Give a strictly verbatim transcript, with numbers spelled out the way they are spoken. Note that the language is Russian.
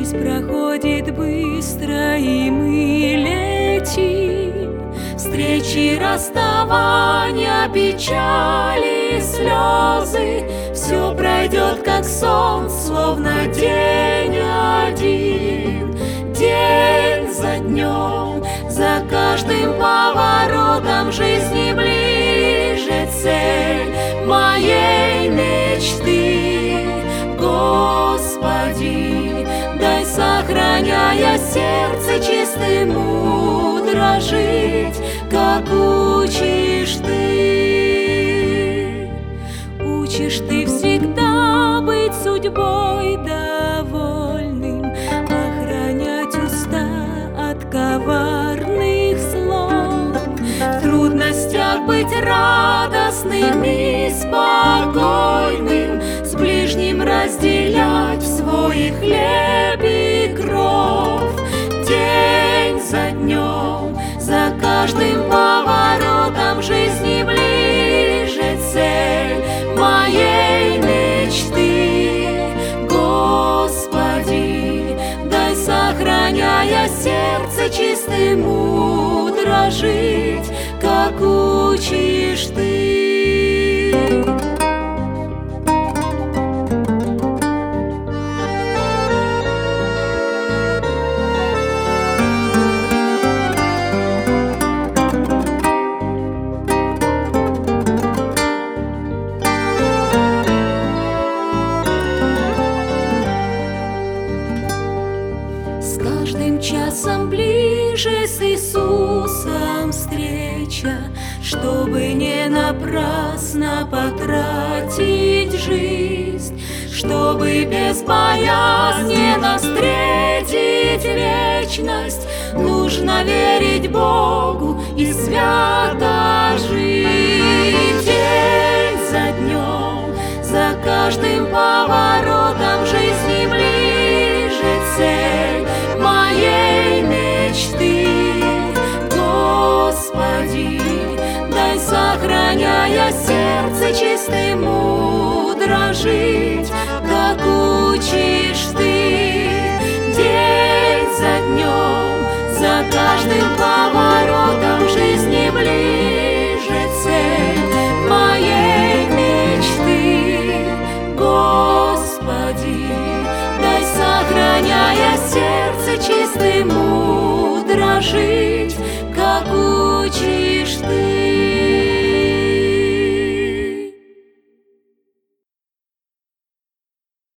Жизнь проходит быстро, и мы летим. Встречи, расставания, печали, слезы. Все пройдет, как сон, словно день один. День за днем, за каждым поворотом жизни ближе цель моей мечты. Господи, дай, сохраняя сердце чистым, мудро жить, как учишь Ты. Учишь Ты всегда быть судьбой довольным, охранять уста от коварных слов, в трудностях быть радостным и спокойным, с ближним разделять свой хлеб и кров. День за днем, за каждым поворотом жизни ближе цель моей мечты. Господи, дай, сохраняя сердце чистым, мудро жить, как учишь Ты. С каждым часом ближе с Иисусом встреча, чтобы не напрасно потратить жизнь, чтобы безбоязненно встретить вечность. Нужно верить Богу и свято жить. День за днем, за каждым поворотом жизни ближе цель моей мечты. Господи, дай, сохраняя сердце чистым, мудро жить, как учишь Ты. День за днем, за каждым поворотом жизни ближе цель моей мечты. Господи, дай, сохраняя сердце чистым, мудро жить.